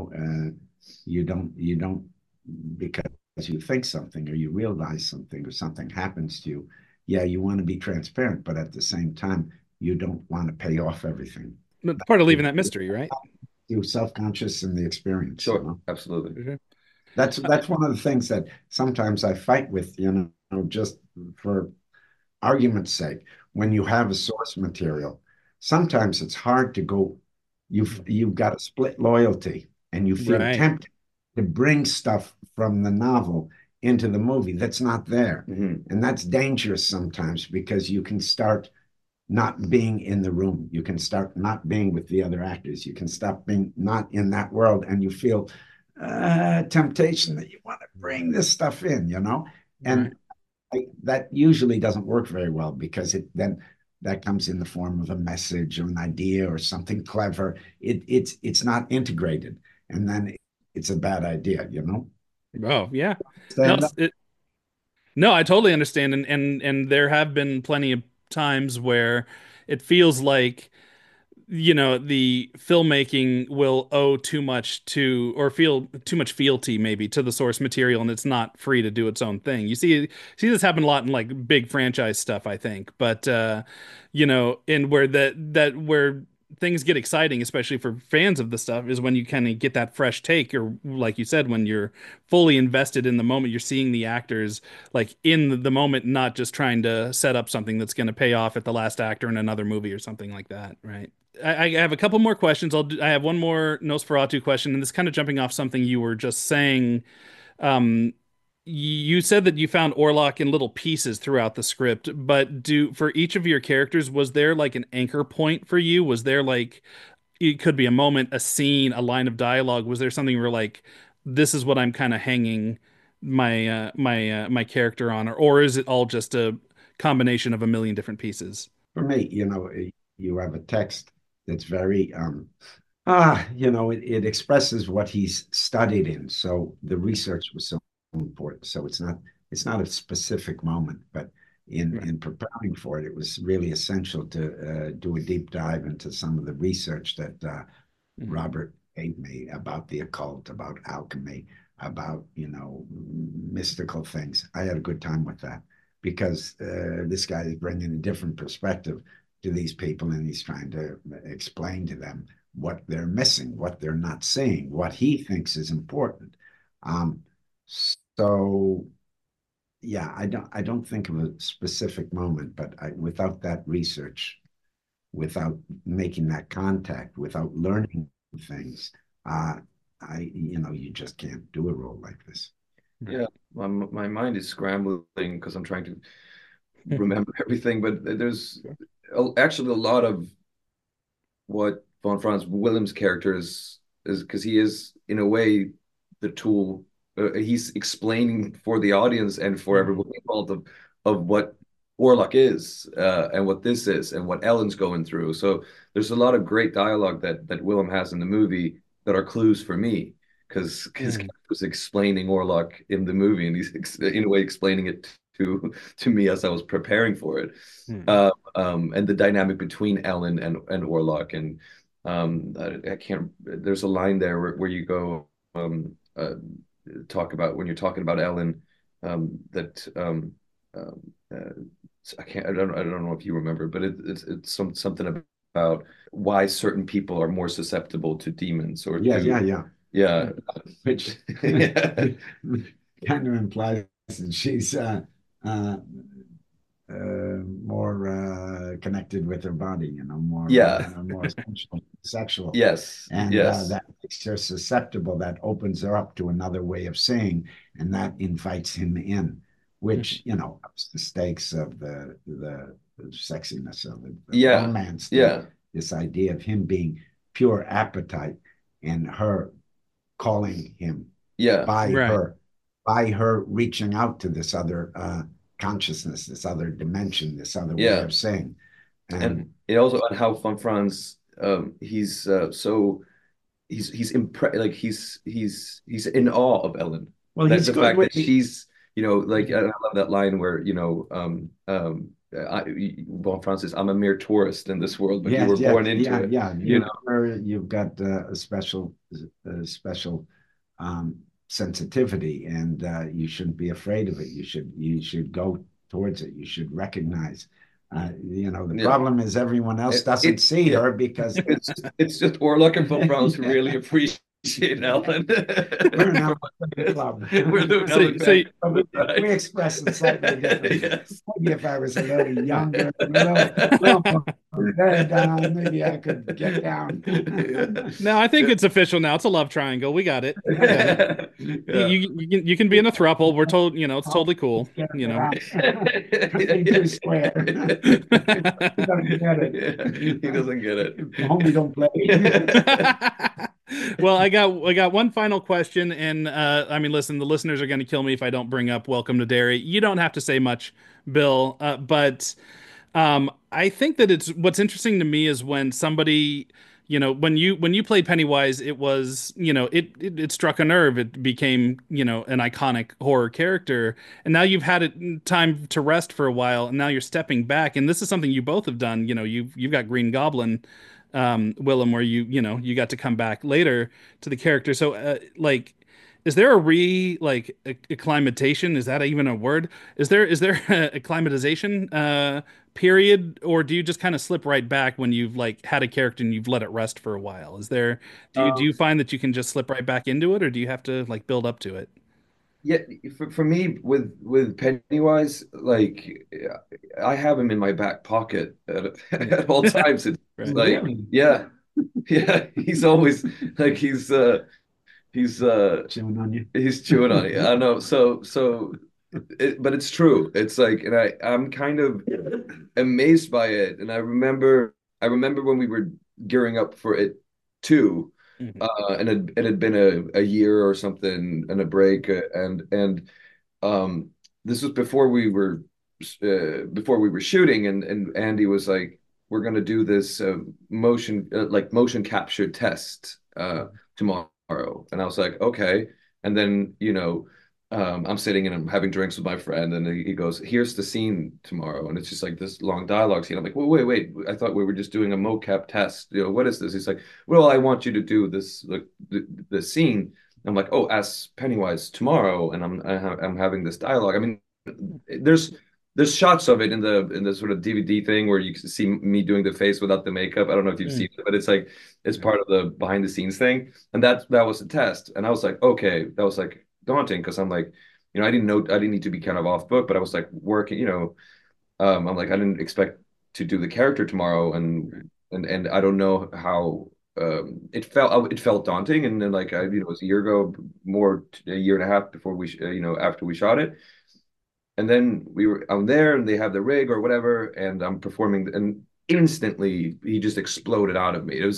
Speaker 6: You don't because you think something or you realize something or something happens to you. Yeah, you want to be transparent, but at the same time, you don't want to pay off everything.
Speaker 8: But part of leaving that mystery, right?
Speaker 6: You're self-conscious in the experience.
Speaker 7: Sure, absolutely.
Speaker 8: Mm-hmm.
Speaker 6: That's one of the things that sometimes I fight with, just for argument's sake. When you have a source material, sometimes it's hard to go. You've got a split loyalty, and you feel tempted to bring stuff from the novel into the movie that's not there. And that's dangerous sometimes because you can start not being in the room. You can start not being with the other actors. You can stop being not in that world, and you feel temptation that you want to bring this stuff in, and that usually doesn't work very well because then that comes in the form of a message or an idea or something clever. It's not integrated, and then it's a bad idea,
Speaker 8: Oh yeah.
Speaker 6: Stand
Speaker 8: No, I totally understand, and there have been plenty of times where it feels like the filmmaking will owe too much to, or feel too much fealty maybe to the source material, and it's not free to do its own thing. You see this happen a lot in like big franchise stuff, I think, but and where where things get exciting, especially for fans of the stuff, is when you kind of get that fresh take, or like you said, when you're fully invested in the moment, you're seeing the actors like in the moment, not just trying to set up something that's going to pay off at the last actor in another movie or something like that, right? I have a couple more questions. I have one more Nosferatu question, and this kind of jumping off something you were just saying. You said that you found Orlok in little pieces throughout the script, but for each of your characters, was there like an anchor point for you? Was there like, it could be a moment, a scene, a line of dialogue? Was there something where like, this is what I'm kind of hanging my character on, or is it all just a combination of a million different pieces?
Speaker 6: For me, you have a text that's very it expresses what he's studied in. So the research was so important. So it's not a specific moment, but in preparing for it, it was really essential to do a deep dive into some of the research that Robert gave me about the occult, about alchemy, about mystical things. I had a good time with that because this guy is bringing a different perspective to these people, and he's trying to explain to them what they're missing, what they're not seeing, what he thinks is important. So yeah, I don't think of a specific moment, but without that research, without making that contact, without learning things, you just can't do a role like this.
Speaker 7: Yeah, my mind is scrambling because I'm trying to remember everything, but there's actually a lot of what von Franz Willem's character is because he is in a way the tool. He's explaining for the audience and for everyone involved of what Orlok is and what this is and what Ellen's going through. So there's a lot of great dialogue that Willem has in the movie that are clues for me because he was explaining Orlok in the movie, and he's in a way explaining it to me as I was preparing for it. And the dynamic between Ellen and Orlok, and I can't. There's a line there where you go talk about when you're talking about Ellen, that I don't know if you remember, but it's something about why certain people are more susceptible to demons or yeah,
Speaker 6: which
Speaker 7: yeah.
Speaker 6: kind of implies that she's more connected with her body, more more sexual.
Speaker 7: Yes,
Speaker 6: and
Speaker 7: yes,
Speaker 6: that makes her susceptible. That opens her up to another way of seeing, and that invites him in, which ups the stakes of the sexiness of the romance. This idea of him being pure appetite and her calling him by her reaching out to this other consciousness, this other dimension, this other way of saying.
Speaker 7: And it also on how von Franz he's so he's in awe of Ellen.
Speaker 6: Well,
Speaker 7: that's the fact that she's like, I love that line where von Franz says, "I'm a mere tourist in this world, but you were born into it."
Speaker 6: You've got a special sensitivity, and you shouldn't be afraid of it. You should go towards it. You should recognize. The problem is everyone else doesn't see her because
Speaker 7: it's just Orlok and von Franz really appreciate Ellen.
Speaker 6: We're now club. We express it slightly differently. Yes. Maybe if I was a little younger, maybe I could get down.
Speaker 8: No, I think it's official now. It's a love triangle. We got it. You can be in a thruple. We're told, it's totally cool.
Speaker 6: Too square.
Speaker 7: He doesn't get it.
Speaker 6: Homie don't play.
Speaker 8: Well, I got one final question, and listen, the listeners are going to kill me if I don't bring up Welcome to Derry. You don't have to say much, Bill, but I think that what's interesting to me is when somebody, when you played Pennywise, it was, it struck a nerve. It became, an iconic horror character, and now you've had time to rest for a while, and now you're stepping back, and this is something you both have done. You've got Green Goblin. Willem, where you got to come back later to the character. So is there acclimatization? Is that even a word? Is there a acclimatization period, or do you just kind of slip right back when you've had a character and you've let it rest for a while? Do you find that you can just slip right back into it, or do you have to build up to it?
Speaker 7: Yeah, for me with Pennywise, I have him in my back pocket at all times. It's yeah, he's always he's
Speaker 6: chewing on you.
Speaker 7: He's chewing on you. I know. But it's true. It's and I'm kind of amazed by it. And I remember when we were gearing up for it too. And it had been a year or something and a break, and this was before we were shooting, and Andy was like, "We're going to do this motion capture test tomorrow," and I was like, "Okay," and then I'm sitting and I'm having drinks with my friend, and he goes, "Here's the scene tomorrow," and it's just this long dialogue scene. I'm like, "Well, wait! I thought we were just doing a mocap test. What is this?" He's like, "Well, I want you to do this the scene." I'm like, "Oh, as Pennywise tomorrow," and I'm having this dialogue. I mean, there's shots of it in the sort of DVD thing where you can see me doing the face without the makeup. I don't know if you've seen it, but it's part of the behind the scenes thing, and that was a test, and I was like, okay, that was daunting because I'm I didn't need to be kind of off book, but I was working, I'm I didn't expect to do the character tomorrow, and I don't know how it felt daunting, and then it was a year ago, a year and a half before we after we shot it, and then I'm there and they have the rig or whatever, and I'm performing, and instantly he just exploded out of me. It was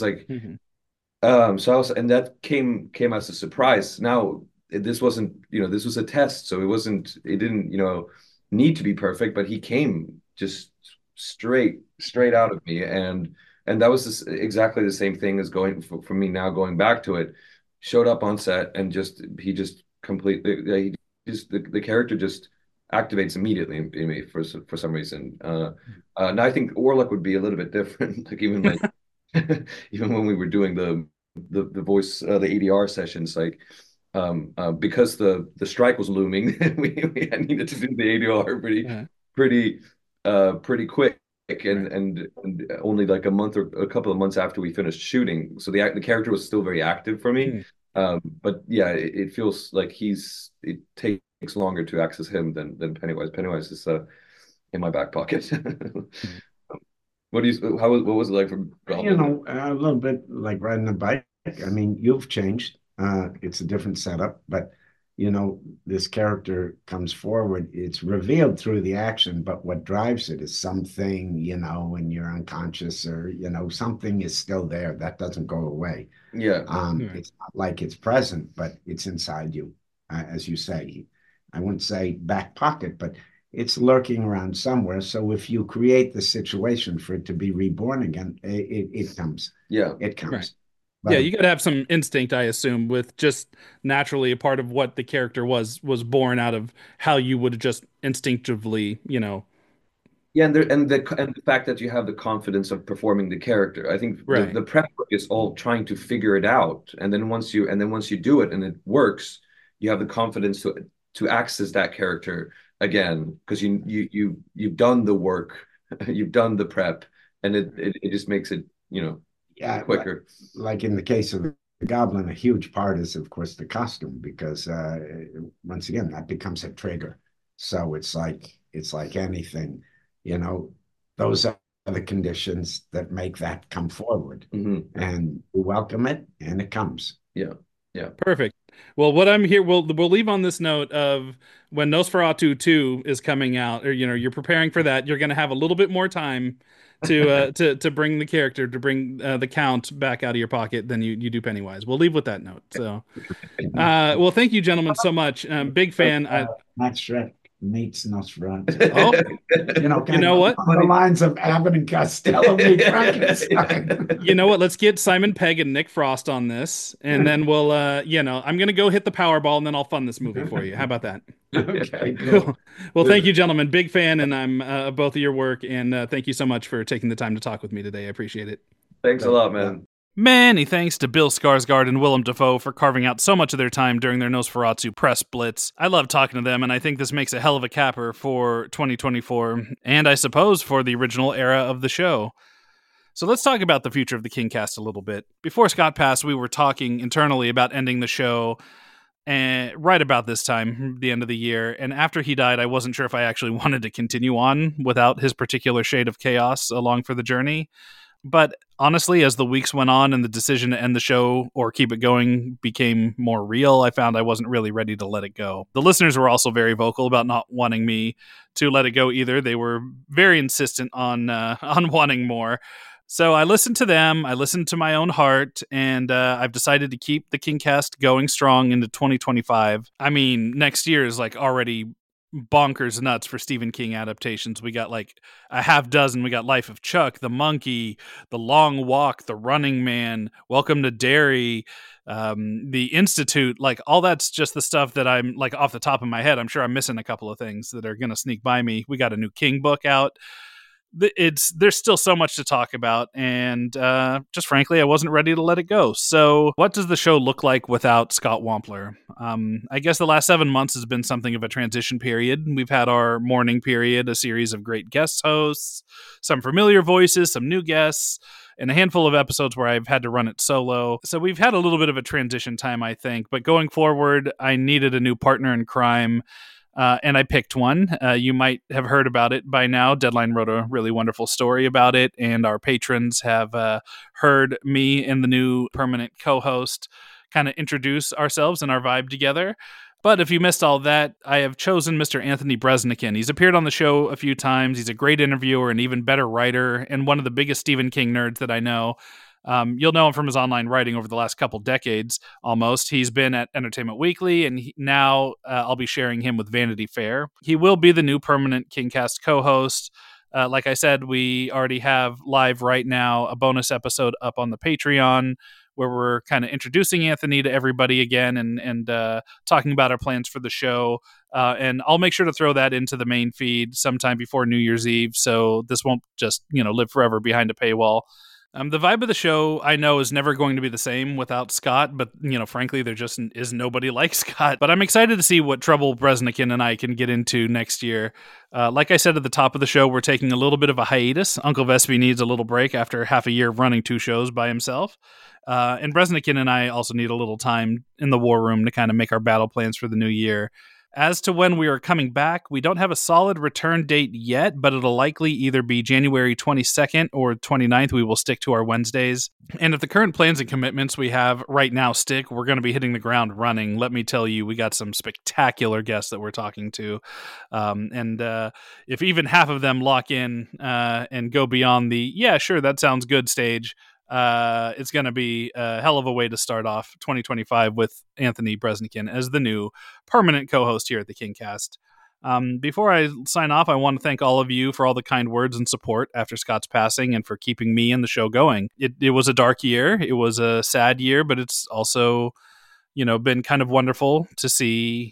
Speaker 7: so and that came as a surprise. Now, this wasn't, this was a test, so it didn't need to be perfect, but he came just straight out of me, and that was exactly the same thing as going for me now, going back to it. Showed up on set and the character just activates immediately in me for some reason. Now I think Orlok would be a little bit different. Like even when we were doing the voice the ADR sessions, like because the strike was looming, we needed to do the ADR pretty quick. And only like a month or a couple of months after we finished shooting, so the character was still very active for me. But yeah, it feels like it takes longer to access him than Pennywise. Pennywise is in my back pocket. What was it like for Goblin?
Speaker 6: A little bit like riding a bike. I mean, you've changed. It's a different setup, but this character comes forward. It's revealed through the action, but what drives it is something, when you're unconscious or, something is still there. That doesn't go away.
Speaker 7: Yeah.
Speaker 6: It's not like it's present, but it's inside you, as you say. I wouldn't say back pocket, but it's lurking around somewhere. So if you create the situation for it to be reborn again, it comes.
Speaker 7: Yeah.
Speaker 6: It comes.
Speaker 8: Right. Yeah, you got to have some instinct, I assume, with just naturally a part of what the character was born out of how you would just instinctively,
Speaker 7: Yeah, and the fact that you have the confidence of performing the character. I think
Speaker 8: Right.
Speaker 7: the prep work is all trying to figure it out, and then once you do it and it works, you have the confidence to access that character again because you've done the work, you've done the prep, and it just makes it quicker.
Speaker 6: Like in the case of the Goblin, a huge part is, of course, the costume, because once again, that becomes a trigger. So it's like anything, those are the conditions that make that come forward.
Speaker 7: Mm-hmm.
Speaker 6: And we welcome it, and it comes.
Speaker 7: Yeah.
Speaker 8: Perfect. Well, what I'm here, we'll leave on this note of when Nosferatu 2 is coming out, or you're preparing for that, you're going to have a little bit more time to bring the character, to bring the Count back out of your pocket than you do Pennywise. We'll leave with that note. So, well, thank you, gentlemen, so much. Big fan.
Speaker 6: Max Schreck meets Nosferatu.
Speaker 8: Oh, you know what?
Speaker 6: On the lines of Abbott and Costello meet Frankenstein.
Speaker 8: You know what? Let's get Simon Pegg and Nick Frost on this, and then we'll, I'm gonna go hit the Powerball, and then I'll fund this movie for you. How about that?
Speaker 6: Okay, cool.
Speaker 8: Well, thank you, gentlemen. Big fan, and I'm both of your work, and thank you so much for taking the time to talk with me today. I appreciate it.
Speaker 7: Thanks a lot, man.
Speaker 1: Many thanks to Bill Skarsgård and Willem Dafoe for carving out so much of their time during their Nosferatu press blitz. I love talking to them, and I think this makes a hell of a capper for 2024, and I suppose for the original era of the show. So let's talk about the future of the KingCast a little bit. Before Scott passed, we were talking internally about ending the show right about this time, the end of the year, and after he died, I wasn't sure if I actually wanted to continue on without his particular shade of chaos along for the journey. But honestly, as the weeks went on and the decision to end the show or keep it going became more real, I found I wasn't really ready to let it go. The listeners were also very vocal about not wanting me to let it go either. They were very insistent on wanting more. So I listened to them, I listened to my own heart, and I've decided to keep the KingCast going strong into 2025. I mean, next year is like already bonkers nuts for Stephen King adaptations. We got like a half dozen. We got Life of Chuck, The Monkey, The Long Walk, The Running Man, Welcome to Derry, The Institute. Like all that's just the stuff that I'm like off the top of my head. I'm sure I'm missing a couple of things that are going to sneak by me. We got a new King book out. There's still so much to talk about, and just frankly, I wasn't ready to let it go. So what does the show look like without Scott Wampler? I guess the last 7 months has been something of a transition period. We've had our morning period, a series of great guest hosts, some familiar voices, some new guests, and a handful of episodes where I've had to run it solo. So we've had a little bit of a transition time, I think, but going forward, I needed a new partner in crime. And I picked one. You might have heard about it by now. Deadline wrote a really wonderful story about it, and our patrons have heard me and the new permanent co-host kind of introduce ourselves and our vibe together. But if you missed all that, I have chosen Mr. Anthony Breznican. He's appeared on the show a few times. He's a great interviewer, an even better writer, and one of the biggest Stephen King nerds that I know. You'll know him from his online writing over the last couple decades, almost. He's been at Entertainment Weekly, and now I'll be sharing him with Vanity Fair. He will be the new permanent KingCast co-host. Like I said, we already have live right now a bonus episode up on the Patreon where we're kind of introducing Anthony to everybody again and talking about our plans for the show. And I'll make sure to throw that into the main feed sometime before New Year's Eve, so this won't just, live forever behind a paywall. The vibe of the show, I know, is never going to be the same without Scott, but, frankly, there just is nobody like Scott. But I'm excited to see what trouble Bresnikan and I can get into next year. Like I said at the top of the show, we're taking a little bit of a hiatus. Uncle Vespi needs a little break after half a year of running 2 shows by himself. And Bresnikan and I also need a little time in the war room to kind of make our battle plans for the new year. As to when we are coming back, we don't have a solid return date yet, but it'll likely either be January 22nd or 29th. We will stick to our Wednesdays. And if the current plans and commitments we have right now stick, we're going to be hitting the ground running. Let me tell you, we got some spectacular guests that we're talking to. And if even half of them lock in and go beyond the, yeah, sure, that sounds good stage, it's going to be a hell of a way to start off 2025 with Anthony Bresnikan as the new permanent co-host here at the KingCast. Before I sign off, I want to thank all of you for all the kind words and support after Scott's passing and for keeping me and the show going. It was a dark year. It was a sad year, but it's also, been kind of wonderful to see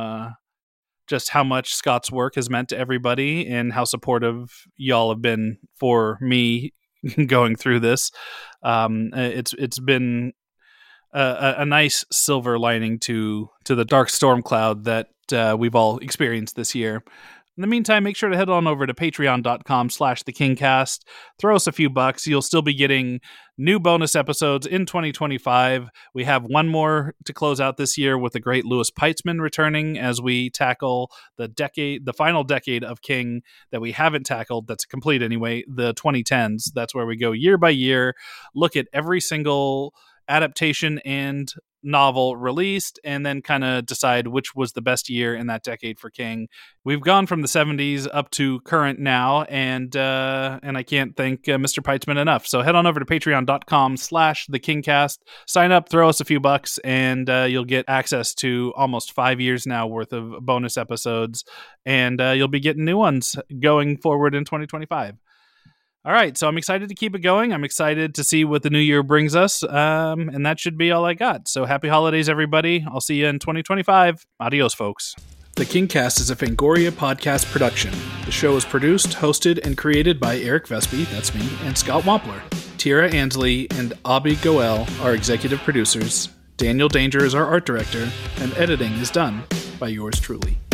Speaker 1: just how much Scott's work has meant to everybody and how supportive y'all have been for me going through this. It's been a nice silver lining to the dark storm cloud that we've all experienced this year. In the meantime, make sure to head on over to patreon.com/thekingcast. Throw us a few bucks. You'll still be getting new bonus episodes in 2025. We have one more to close out this year with the great Louis Peitzman returning as we tackle the final decade of King that we haven't tackled. That's complete anyway, the 2010s. That's where we go year by year, look at every single adaptation and novel released, and then kind of decide which was the best year in that decade for King. We've gone from the 70s up to current now, and I can't thank Mr. Peitzman enough. So head on over to patreon.com/thekingcast, sign up, throw us a few bucks, and you'll get access to almost 5 years now worth of bonus episodes, and you'll be getting new ones going forward in 2025. All right, so I'm excited to keep it going. I'm excited to see what the new year brings us, and that should be all I got. So happy holidays, everybody. I'll see you in 2025. Adios, folks. The KingCast is a Fangoria podcast production. The show is produced, hosted, and created by Eric Vespi, that's me, and Scott Wampler. Tira Ansley and Abby Goel are executive producers. Daniel Danger is our art director, and editing is done by yours truly.